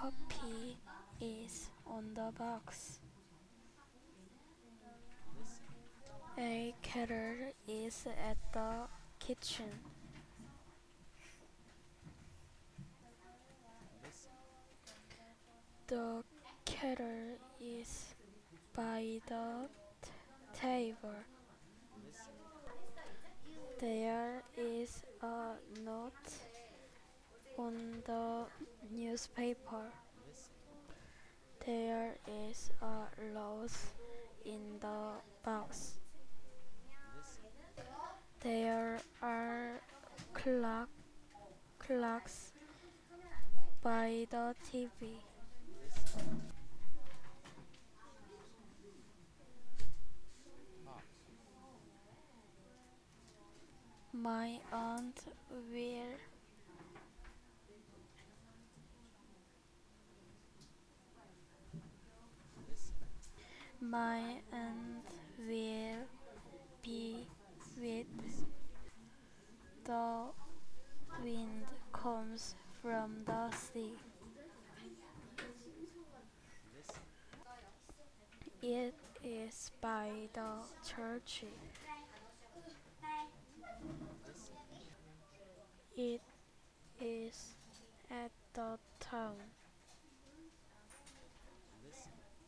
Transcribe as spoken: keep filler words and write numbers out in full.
copy is on the box. A kettle is at the kitchen. The kettle is by the t- table. There is a note on the newspaper. There is a rose in the box. There are clock, clocks by the T V. My aunt will my aunt will be with the wind comes from the sea. It is by the church. It